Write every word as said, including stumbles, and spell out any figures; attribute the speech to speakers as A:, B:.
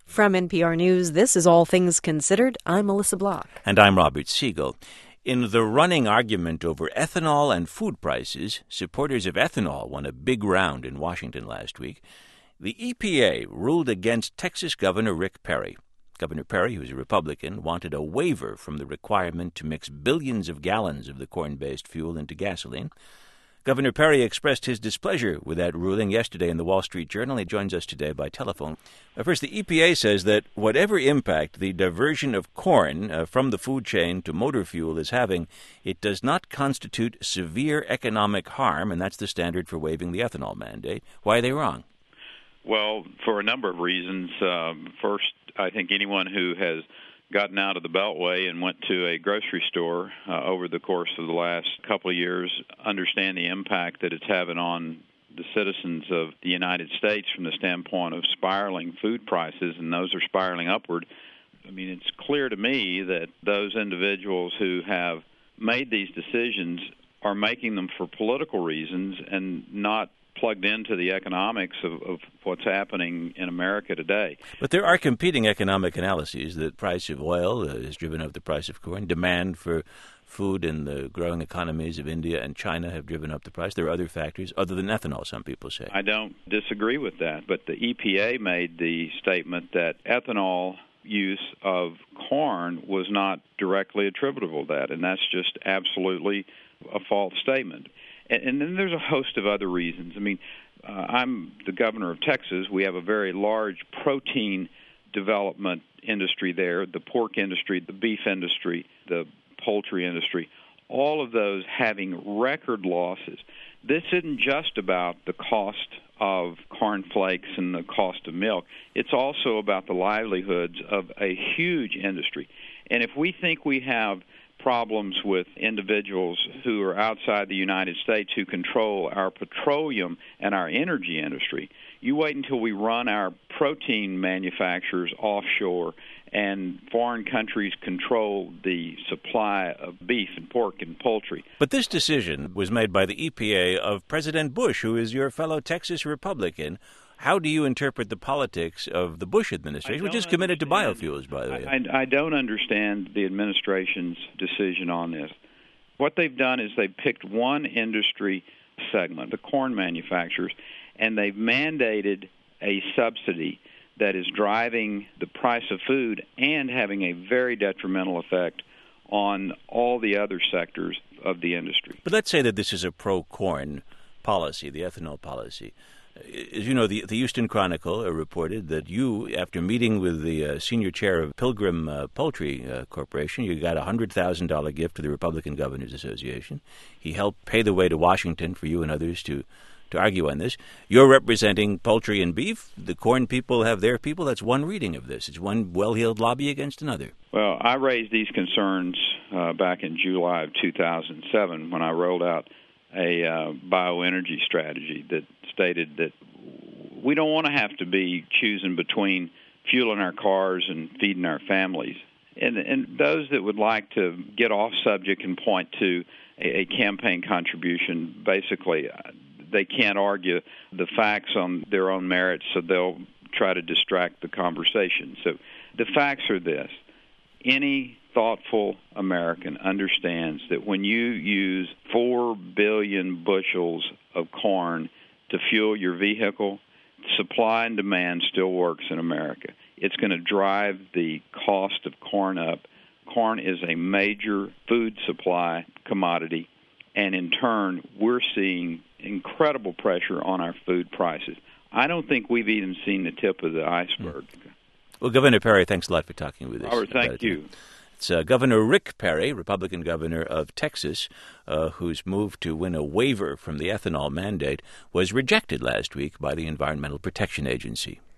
A: From N P R News, this is All Things Considered. I'm Melissa Block.
B: And I'm Robert Siegel. In the running argument over ethanol and food prices, supporters of ethanol won a big round in Washington last week. The E P A ruled against Texas Governor Rick Perry. Governor Perry, who's a Republican, wanted a waiver from the requirement to mix billions of gallons of the corn-based fuel into gasoline. Governor Perry expressed his displeasure with that ruling yesterday in the Wall Street Journal. He joins us today by telephone. First, the E P A says that whatever impact the diversion of corn uh, from the food chain to motor fuel is having, it does not constitute severe economic harm, and that's the standard for waiving the ethanol mandate. Why are they wrong?
C: Well, for a number of reasons. Um, first, I think anyone who has gotten out of the Beltway and went to a grocery store uh, over the course of the last couple of years understand the impact that it's having on the citizens of the United States from the standpoint of spiraling food prices, and those are spiraling upward. I mean, it's clear to me that those individuals who have made these decisions are making them for political reasons and not plugged into the economics of, of what's happening in America today.
B: But there are competing economic analyses. The price of oil uh, has driven up the price of corn. Demand for food in the growing economies of India and China have driven up the price. There are other factors other than ethanol, some people say.
C: I don't disagree with that, but the E P A made the statement that ethanol use of corn was not directly attributable to that, and that's just absolutely a false statement. And then there's a host of other reasons. I mean, uh, I'm the governor of Texas. We have a very large protein development industry there, the pork industry, the beef industry, the poultry industry, all of those having record losses. This isn't just about the cost of cornflakes and the cost of milk. It's also about the livelihoods of a huge industry. And if we think we have problems with individuals who are outside the United States who control our petroleum and our energy industry, you wait until we run our protein manufacturers offshore and foreign countries control the supply of beef and pork and poultry.
B: But this decision was made by the E P A of President Bush, who is your fellow Texas Republican. How do you interpret the politics of the Bush administration, which is committed to biofuels, by the way?
C: I, I don't understand the administration's decision on this. What they've done is they've picked one industry segment, the corn manufacturers, and they've mandated a subsidy that is driving the price of food and having a very detrimental effect on all the other sectors of the industry.
B: But let's say that this is a pro-corn policy, the ethanol policy. As you know, the, the Houston Chronicle uh, reported that you, after meeting with the uh, senior chair of Pilgrim uh, Poultry uh, Corporation, you got a one hundred thousand dollars gift to the Republican Governors Association. He helped pay the way to Washington for you and others to, to argue on this. You're representing poultry and beef. The corn people have their people. That's one reading of this. It's one well-heeled lobby against another.
C: Well, I raised these concerns uh, back in July of two thousand seven when I rolled out a uh, bioenergy strategy that stated that we don't want to have to be choosing between fueling our cars and feeding our families. And, and those that would like to get off subject and point to a, a campaign contribution, basically they can't argue the facts on their own merits, so they'll try to distract the conversation. So the facts are this. Any thoughtful American understands that when you use four billion bushels of corn to fuel your vehicle, supply and demand still works in America. It's going to drive the cost of corn up. Corn is a major food supply commodity, and in turn, we're seeing incredible pressure on our food prices. I don't think we've even seen the tip of the iceberg.
B: Well, Governor Perry, thanks a lot for talking with us.
C: Robert, thank you.
B: It's uh, Governor Rick Perry, Republican governor of Texas, uh, whose move to win a waiver from the ethanol mandate was rejected last week by the Environmental Protection Agency.